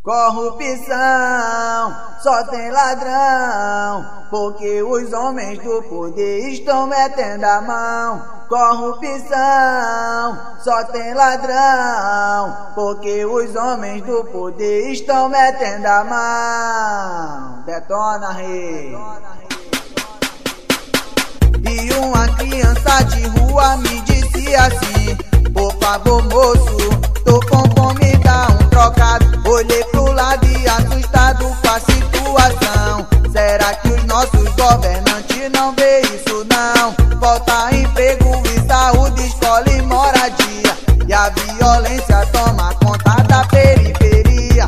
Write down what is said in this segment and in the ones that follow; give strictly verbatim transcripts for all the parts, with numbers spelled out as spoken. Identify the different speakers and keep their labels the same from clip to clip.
Speaker 1: Corrupção, só tem ladrão, porque os homens do poder estão metendo a mão. Corrupção, só tem ladrão, porque os homens do poder estão metendo a mão. Detona, rei. E uma criança de rua me disse assim: por favor, moço, tô com fome, dá um trocado. Olhei pro lado e assustado com a situação. Será que os nossos governantes não vê isso não? Falta emprego e saúde, escola e moradia, e a violência toma conta da periferia.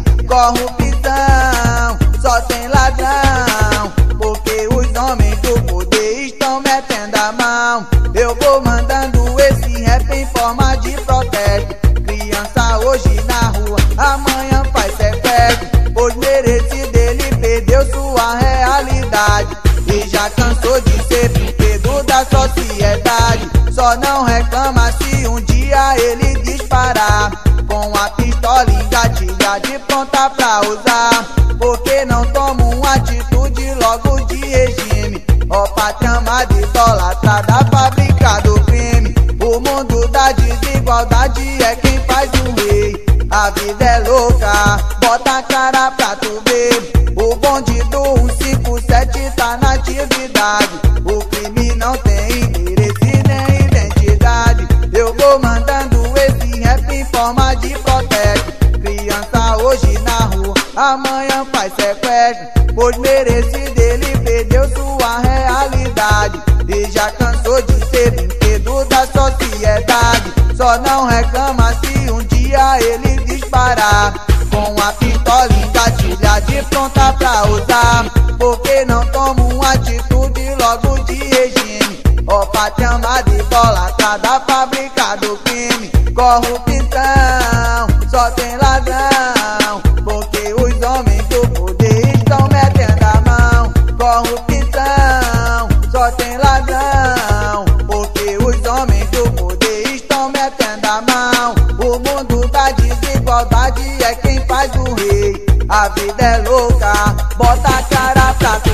Speaker 1: Corrupção, só tem ladrão, porque os homens do poder estão metendo a mão. Eu vou mandando esse rap em forma de protesto. Criança hoje na rua, amanhã faz sequestro, pois merecido ele perdeu sua realidade e já cansou de ser brinquedo da sociedade. Só não reclama se um dia ele disparar com a pistola engatilhada e pronta pra usar, porque não toma uma atitude logo de regime. Ó pátria amada, idolatrada, fábrica do crime. O mundo da desigualdade é quem faz o rei. A vida é louca, bota a cara pra tu ver. O bonde do cento e cinquenta e sete tá na atividade. O crime não tem endereço nem identidade. Eu vou mandando esse rap em forma de protesto. Criança hoje na rua, amanhã faz sequestro, pois merecido ele perdeu sua realidade e já cansou de ser brinquedo da sociedade. Só não reclama se um dia ele disparar com a pistola engatilhada e pronta pra usar, porque não toma uma atitude logo de regime. Ó pátria amada, idolatrada, fábrica do crime. Corrupção, só tem ladrão, porque os homens do poder estão metendo a mão. Corrupção, só tem ladrão, porque os homens do poder estão metendo a mão. O mundo da desigualdade é quem faz o rei. A vida é louca, bota a cara pra tu